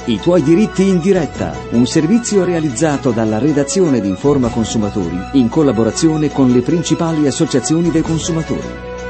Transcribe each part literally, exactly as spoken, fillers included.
I tuoi diritti in diretta, un servizio realizzato dalla redazione di Informa Consumatori in collaborazione con le principali associazioni dei consumatori.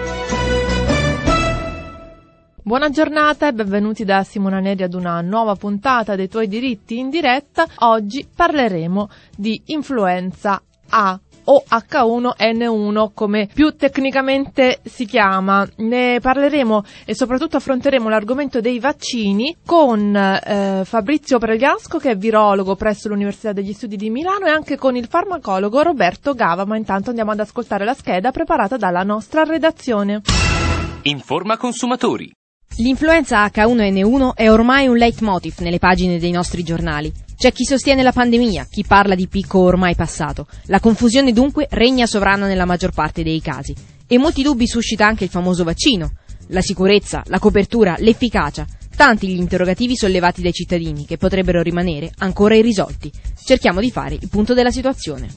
Buona giornata e benvenuti da Simona Neri ad una nuova puntata dei tuoi diritti in diretta. Oggi parleremo di influenza A o acca uno enne uno, come più tecnicamente si chiama. Ne parleremo e soprattutto affronteremo l'argomento dei vaccini con eh, Fabrizio Pregliasco, che è virologo presso l'Università degli Studi di Milano, e anche con il farmacologo Roberto Gava. Ma intanto andiamo ad ascoltare la scheda preparata dalla nostra redazione. Informa Consumatori. L'influenza acca uno enne uno è ormai un leitmotiv nelle pagine dei nostri giornali. C'è chi sostiene la pandemia, chi parla di picco ormai passato. La confusione dunque regna sovrana nella maggior parte dei casi. E molti dubbi suscita anche il famoso vaccino. La sicurezza, la copertura, l'efficacia. Tanti gli interrogativi sollevati dai cittadini che potrebbero rimanere ancora irrisolti. Cerchiamo di fare il punto della situazione.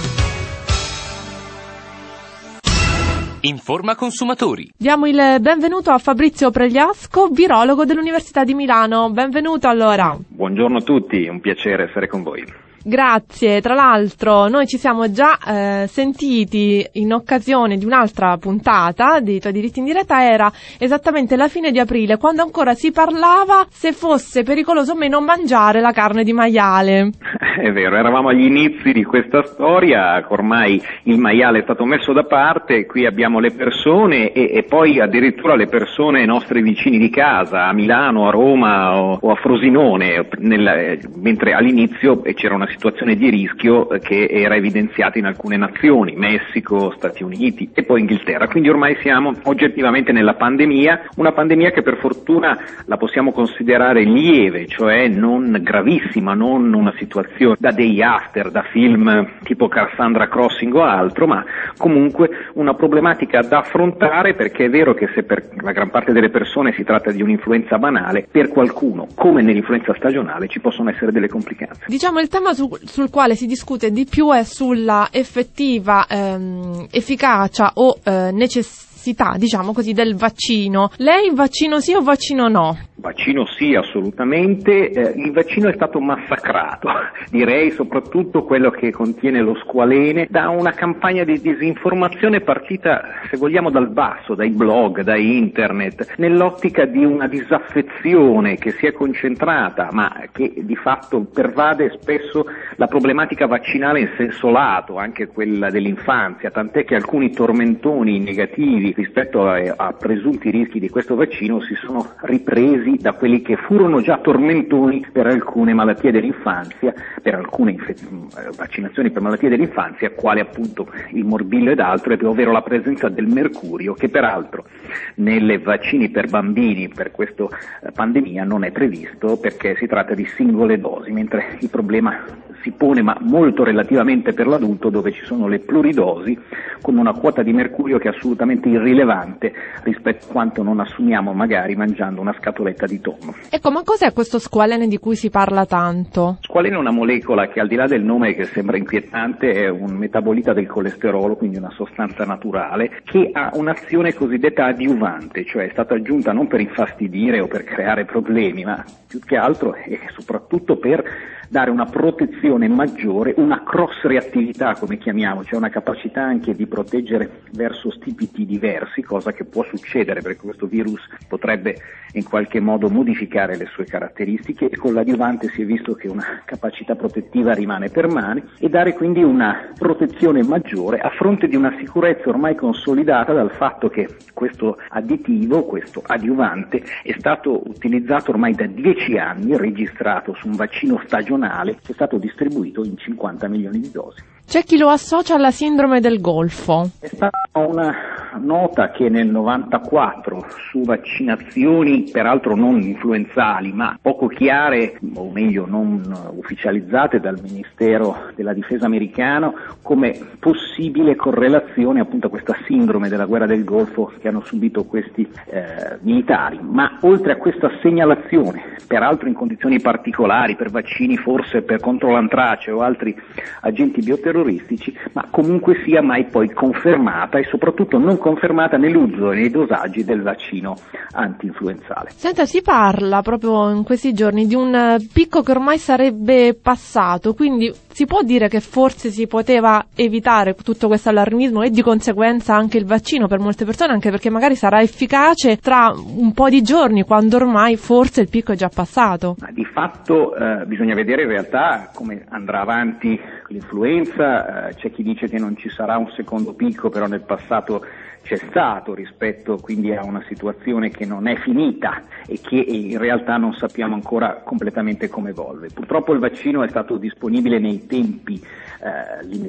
Informa Consumatori. Diamo il benvenuto a Fabrizio Pregliasco, virologo dell'Università di Milano. Benvenuto allora. Buongiorno a tutti, è un piacere essere con voi. Grazie. Tra l'altro noi ci siamo già eh, sentiti in occasione di un'altra puntata di Tuoi diritti in diretta. Era esattamente la fine di aprile, quando ancora si parlava se fosse pericoloso o meno mangiare la carne di maiale. È vero, eravamo agli inizi di questa storia, ormai il maiale è stato messo da parte, qui abbiamo le persone e, e poi addirittura le persone, i nostri vicini di casa, a Milano, a Roma o, o a Frosinone, nel, mentre all'inizio c'era una situazione di rischio che era evidenziata in alcune nazioni, Messico, Stati Uniti e poi Inghilterra. Quindi ormai siamo oggettivamente nella pandemia, una pandemia che per fortuna la possiamo considerare lieve, cioè non gravissima, non una situazione da day after, da film tipo Cassandra Crossing o altro, ma comunque una problematica da affrontare, perché è vero che se per la gran parte delle persone si tratta di un'influenza banale, per qualcuno, come nell'influenza stagionale, ci possono essere delle complicanze. Diciamo il tema su, sul quale si discute di più è sulla effettiva ehm, efficacia o eh, necessità, diciamo così, del vaccino. Lei vaccino sì o vaccino no? Vaccino sì, assolutamente. Eh, il vaccino è stato massacrato, direi soprattutto quello che contiene lo squalene, da una campagna di disinformazione partita, se vogliamo, dal basso, dai blog, da internet, nell'ottica di una disaffezione che si è concentrata, ma che di fatto pervade spesso la problematica vaccinale in senso lato, anche quella dell'infanzia, tant'è che alcuni tormentoni negativi rispetto a, a presunti rischi di questo vaccino si sono ripresi da quelli che furono già tormentoni per alcune malattie dell'infanzia, per alcune infe- vaccinazioni per malattie dell'infanzia, quali appunto il morbillo ed altre, ovvero la presenza del mercurio, che peraltro nelle vaccini per bambini per questa eh, pandemia non è previsto, perché si tratta di singole dosi, mentre il problema si pone, ma molto relativamente, per l'adulto, dove ci sono le pluridosi con una quota di mercurio che è assolutamente irrilevante rispetto a quanto non assumiamo magari mangiando una scatoletta di tonno. Ecco, ma cos'è questo squalene di cui si parla tanto? Squalene è una molecola che, al di là del nome che sembra inquietante, è un metabolita del colesterolo, quindi una sostanza naturale che ha un'azione cosiddetta adiuvante, cioè è stata aggiunta non per infastidire o per creare problemi, ma più che altro e soprattutto per dare una protezione maggiore, una cross-reattività come chiamiamo, cioè una capacità anche di proteggere verso stipiti diversi, cosa che può succedere perché questo virus potrebbe in qualche modo modificare le sue caratteristiche, e con l'adiuvante si è visto che una capacità protettiva rimane permane, e dare quindi una protezione maggiore a fronte di una sicurezza ormai consolidata dal fatto che questo additivo, questo adiuvante, è stato utilizzato ormai da dieci anni, registrato su un vaccino stagionale che è stato distribuito in cinquanta milioni di dosi. C'è chi lo associa alla sindrome del Golfo. È stata una nota che nel novantaquattro su vaccinazioni, peraltro non influenzali, ma poco chiare, o meglio non ufficializzate dal Ministero della Difesa americano, come possibile correlazione appunto a questa sindrome della guerra del Golfo che hanno subito questi eh, militari. Ma oltre a questa segnalazione, peraltro in condizioni particolari, per vaccini forse per contro l'antrace o altri agenti bioterroristici, ma comunque sia mai poi confermata e soprattutto non confermata nell'uso e nei dosaggi del vaccino anti-influenzale. Senta, si parla proprio in questi giorni di un picco che ormai sarebbe passato, quindi si può dire che forse si poteva evitare tutto questo allarmismo e di conseguenza anche il vaccino per molte persone, anche perché magari sarà efficace tra un po' di giorni, quando ormai forse il picco è già passato. Ma di fatto eh, bisogna vedere in realtà come andrà avanti l'influenza. Eh, c'è chi dice che non ci sarà un secondo picco, però nel passato c'è stato, rispetto quindi a una situazione che non è finita e che in realtà non sappiamo ancora completamente come evolve. Purtroppo il vaccino è stato disponibile nei tempi eh,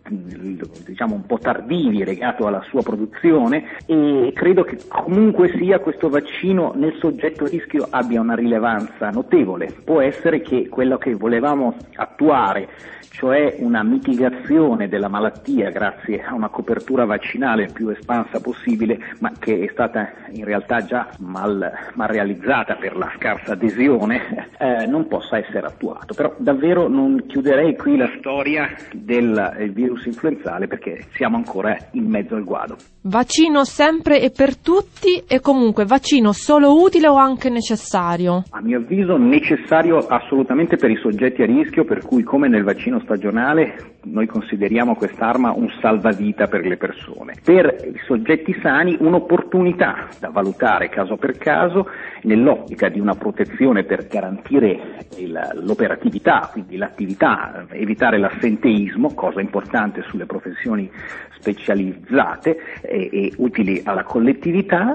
diciamo un po' tardivi legato alla sua produzione, e credo che comunque sia questo vaccino nel soggetto a rischio abbia una rilevanza notevole. Può essere che quello che volevamo attuare, cioè una mitigazione della malattia grazie a una copertura vaccinale più espansa possibile, ma che è stata in realtà già mal, mal realizzata per la scarsa adesione, eh, non possa essere attuato. Però davvero non chiuderei qui la storia del virus influenzale, perché siamo ancora in mezzo al guado. Vaccino sempre e per tutti, e comunque vaccino solo utile o anche necessario? A mio avviso necessario assolutamente per i soggetti a rischio, per cui come nel vaccino stagionale noi consideriamo quest'arma un salvavita per le persone. Per i soggetti sani un'opportunità da valutare caso per caso nell'ottica di una protezione per garantire il, l'operatività, quindi l'attività, evitare l'assenteismo, cosa importante sulle professioni specializzate e, e utili alla collettività,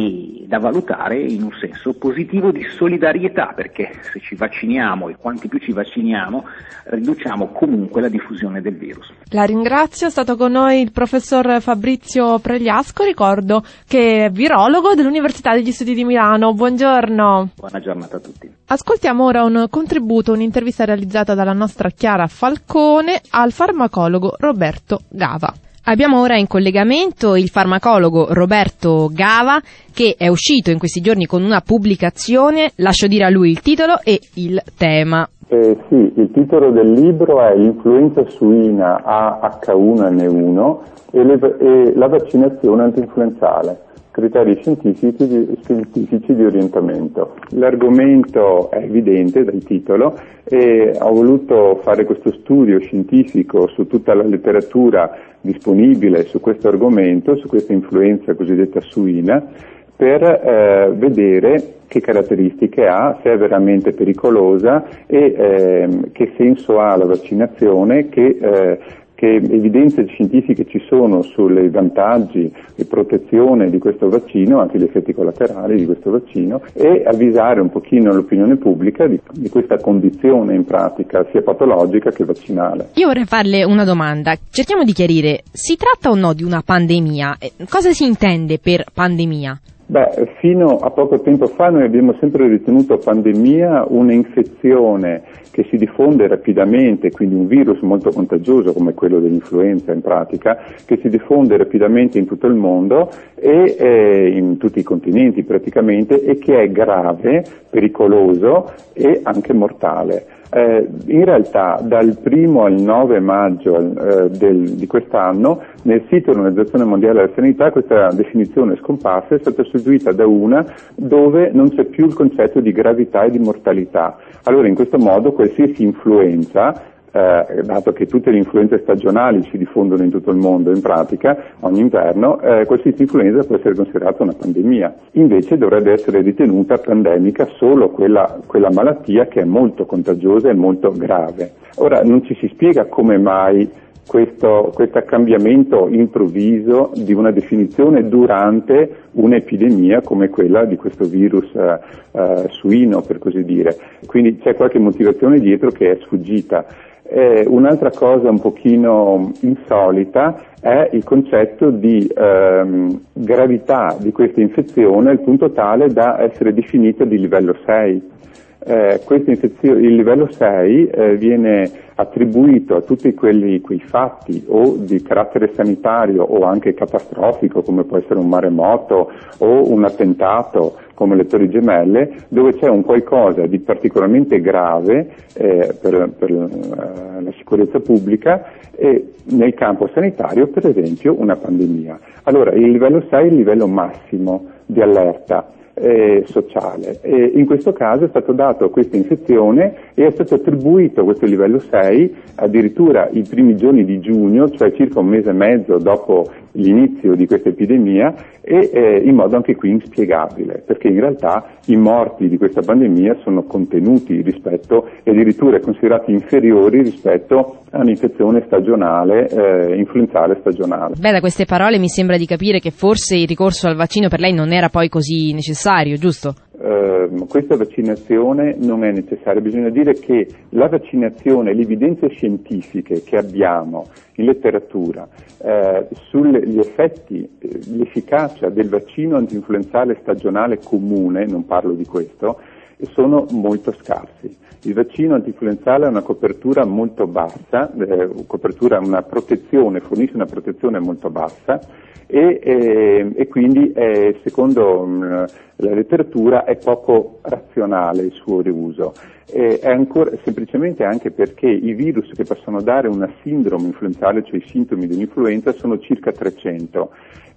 e da valutare in un senso positivo di solidarietà, perché se ci vacciniamo e quanti più ci vacciniamo riduciamo comunque la diffusione del virus. La ringrazio, è stato con noi il professor Fabrizio Pregliasco, ricordo che è virologo dell'Università degli Studi di Milano. Buongiorno. Buona giornata a tutti. Ascoltiamo ora un contributo, un'intervista realizzata dalla nostra Chiara Falcone al farmacologo Roberto Gava. Abbiamo ora in collegamento il farmacologo Roberto Gava, che è uscito in questi giorni con una pubblicazione. Lascio dire a lui il titolo e il tema. Eh, sì, il titolo del libro è Influenza suina A H uno N uno e, le, e la vaccinazione antinfluenzale, criteri scientifici di, scientifici di orientamento. L'argomento è evidente dal titolo e ho voluto fare questo studio scientifico su tutta la letteratura disponibile su questo argomento, su questa influenza cosiddetta suina, per eh, vedere che caratteristiche ha, se è veramente pericolosa e eh, che senso ha la vaccinazione, che, eh, che evidenze scientifiche ci sono sui vantaggi e protezione di questo vaccino, anche gli effetti collaterali di questo vaccino, e avvisare un pochino l'opinione pubblica di, di questa condizione in pratica sia patologica che vaccinale. Io vorrei farle una domanda, cerchiamo di chiarire, si tratta o no di una pandemia? Cosa si intende per pandemia? Beh, fino a poco tempo fa noi abbiamo sempre ritenuto pandemia un'infezione che si diffonde rapidamente, quindi un virus molto contagioso come quello dell'influenza in pratica, che si diffonde rapidamente in tutto il mondo e eh, in tutti i continenti praticamente, e che è grave, pericoloso e anche mortale. Eh, in realtà dal primo al nove maggio eh, del, di quest'anno nel sito dell'Organizzazione Mondiale della Sanità questa definizione è scomparsa e è stata sostituita da una dove non c'è più il concetto di gravità e di mortalità. Allora in questo modo qualsiasi influenza, Eh, dato che tutte le influenze stagionali si diffondono in tutto il mondo in pratica ogni inverno, eh, qualsiasi influenza può essere considerata una pandemia. Invece dovrebbe essere ritenuta pandemica solo quella, quella malattia che è molto contagiosa e molto grave. Ora non ci si spiega come mai questo, questo cambiamento improvviso di una definizione durante un'epidemia come quella di questo virus eh, eh, suino, per così dire. Quindi c'è qualche motivazione dietro che è sfuggita. Eh, un'altra cosa un pochino insolita è il concetto di ehm, gravità di questa infezione al punto tale da essere definita di livello sei. Eh, questa infezione, il livello sei eh, viene attribuito a tutti quelli, quei fatti o di carattere sanitario o anche catastrofico come può essere un maremoto o un attentato come le Torri Gemelle, dove c'è un qualcosa di particolarmente grave eh, per, per uh, la sicurezza pubblica, e nel campo sanitario per esempio una pandemia. Allora, il livello sei è il livello massimo di allerta eh, sociale. E in questo caso è stato dato questa infezione e è stato attribuito questo livello sei addirittura i primi giorni di giugno, cioè circa un mese e mezzo dopo l'inizio di questa epidemia, e eh, in modo anche qui inspiegabile, perché in realtà i morti di questa pandemia sono contenuti rispetto e addirittura considerati inferiori rispetto a un'infezione stagionale, eh, influenzale stagionale. Beh, da queste parole mi sembra di capire che forse il ricorso al vaccino per lei non era poi così necessario, giusto? Uh, questa vaccinazione non è necessaria, bisogna dire che la vaccinazione, le evidenze scientifiche che abbiamo in letteratura eh, sugli effetti, eh, l'efficacia del vaccino antinfluenzale stagionale comune, non parlo di questo, sono molto scarsi. Il vaccino antinfluenzale ha una copertura molto bassa, eh, copertura, una protezione, fornisce una protezione molto bassa e, eh, e quindi è, secondo mh, la letteratura è poco razionale il suo riuso. Eh, è ancora, semplicemente anche perché i virus che possono dare una sindrome influenzale, cioè i sintomi dell'influenza, sono circa trecento.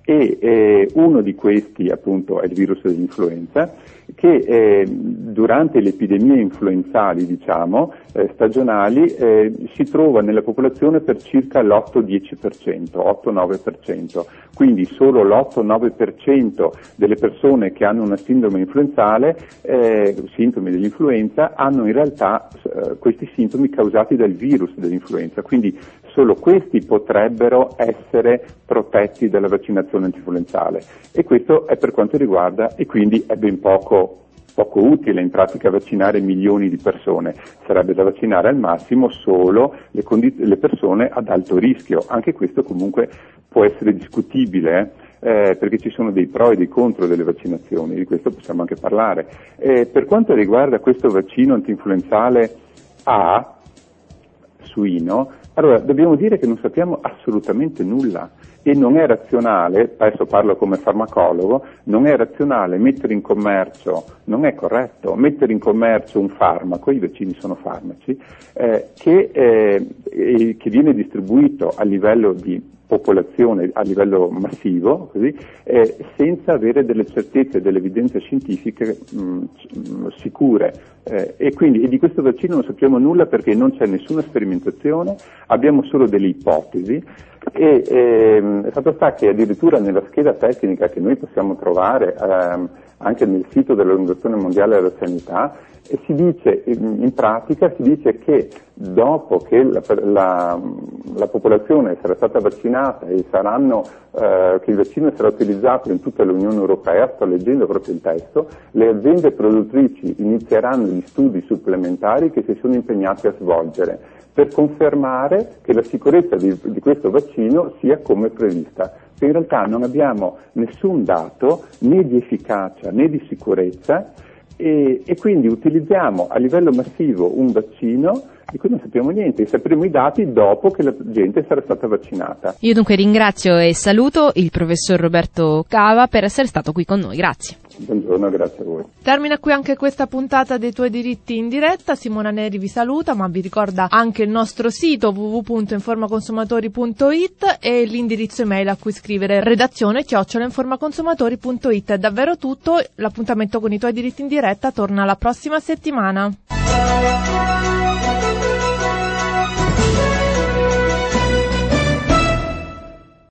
E eh, uno di questi appunto è il virus dell'influenza che eh, durante le epidemie influenzali diciamo eh, stagionali eh, si trova nella popolazione per circa l'otto dieci per cento, otto nove per cento, quindi solo l'otto nove per cento delle persone che hanno una sindrome influenzale, eh, sintomi dell'influenza, hanno in realtà eh, questi sintomi causati dal virus dell'influenza, quindi solo questi potrebbero essere protetti dalla vaccinazione antinfluenzale e questo è per quanto riguarda, e quindi è ben poco, poco utile in pratica vaccinare milioni di persone, sarebbe da vaccinare al massimo solo le, condiz- le persone ad alto rischio, anche questo comunque può essere discutibile eh, perché ci sono dei pro e dei contro delle vaccinazioni, di questo possiamo anche parlare. Eh, per quanto riguarda questo vaccino antinfluenzale A, suino, allora dobbiamo dire che non sappiamo assolutamente nulla e non è razionale, adesso parlo come farmacologo, non è razionale mettere in commercio, non è corretto mettere in commercio un farmaco, i vaccini sono farmaci, eh, che, eh, che viene distribuito a livello di popolazione, a livello massivo, così, eh, senza avere delle certezze, delle evidenze scientifiche mh, sicure. Eh, e quindi e di questo vaccino non sappiamo nulla perché non c'è nessuna sperimentazione, abbiamo solo delle ipotesi e ehm, è fatto sta che addirittura nella scheda tecnica che noi possiamo trovare ehm, anche nel sito dell'Organizzazione Mondiale della Sanità e si dice, in pratica si dice che dopo che la, la, la popolazione sarà stata vaccinata e saranno, eh, che il vaccino sarà utilizzato in tutta l'Unione Europea, sto leggendo proprio il testo, le aziende produttrici inizieranno gli studi supplementari che si sono impegnati a svolgere per confermare che la sicurezza di, di questo vaccino sia come prevista. In realtà non abbiamo nessun dato né di efficacia né di sicurezza e, e quindi utilizziamo a livello massivo un vaccino di cui non sappiamo niente, sapremo i dati dopo che la gente sarà stata vaccinata. Io dunque ringrazio e saluto il professor Roberto Cava per essere stato qui con noi, grazie. Buongiorno, grazie a voi. Termina qui anche questa puntata dei Tuoi Diritti in diretta. Simona Neri vi saluta, ma vi ricorda anche il nostro sito w w w punto informaconsumatori punto i t e l'indirizzo email a cui scrivere redazione chiocciola informaconsumatori punto i t. È davvero tutto, l'appuntamento con i Tuoi Diritti in diretta torna la prossima settimana.